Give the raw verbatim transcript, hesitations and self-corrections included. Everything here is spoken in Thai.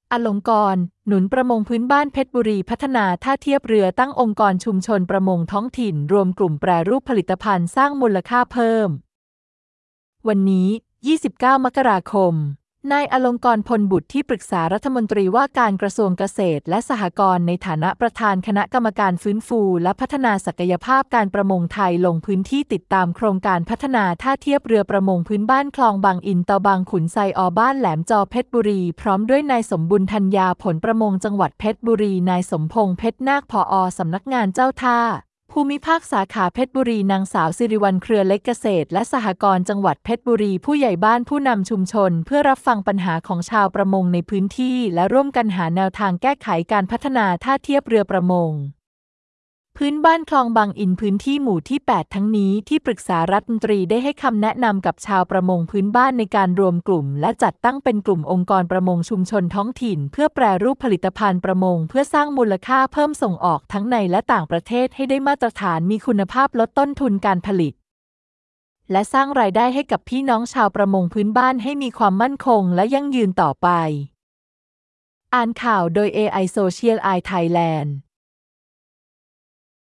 อลงกรณ์หนุนประมงพื้นบ้านเพชรบุรีพัฒนาท่าเทียบเรือตั้งองค์กรชุมชนประมงท้องถิ่นรวมกลุ่มแปรรูปผลิตภัณฑ์สร้างมูลค่าเพิ่มวันนี้ ยี่สิบเก้า มกราคม นายอลงกรณ์พลบุตรที่ปรึกษารัฐมนตรีว่าการกระทรวงเกษตรและสหกรณ์ในฐานะประธานคณะกรรมการฟื้นฟูและพัฒนาศักยภาพการประมงไทยลงพื้นที่ติดตามโครงการพัฒนาท่าเทียบเรือประมงพื้นบ้านคลองบางอินเตาบางขุนไซอบ้านแหลมจอเพชรบุรีพร้อมด้วยนายสมบุญธัญญาผลประมงจังหวัดเพชรบุรีนายสมพงษ์เพชรนาคผอ.สำนักงานเจ้าท่าภูมิภาคสาขาเพชรบุรีนางสาวสิริวัลย์เครือเล็กเกษตรและสหกรณ์จังหวัดเพชรบุรีผู้ใหญ่บ้านผู้นำชุมชนเพื่อรับฟังปัญหาของชาวประมงในพื้นที่และร่วมกันหาแนวทางแก้ไขการพัฒนาท่าเทียบเรือประมงพื้นบ้านคลองบางอินพื้นที่หมู่ที่ แปด ทั้งนี้ที่ปรึกษารัฐมนตรีได้ให้คำแนะนำกับชาวประมงพื้นบ้านในการรวมกลุ่มและจัดตั้งเป็นกลุ่มองค์กรประมงชุมชนท้องถิ่นเพื่อแปรรูปผลิตภัณฑ์ประมงเพื่อสร้างมูลค่าเพิ่มส่งออกทั้งในและต่างประเทศให้ได้มาตรฐานมีคุณภาพลดต้นทุนการผลิตและสร้างรายได้ให้กับพี่น้องชาวประมงพื้นบ้านให้มีความมั่นคงและยั่งยืนต่อไปอ่านข่าวโดย เอ ไอ Social Eye Thailand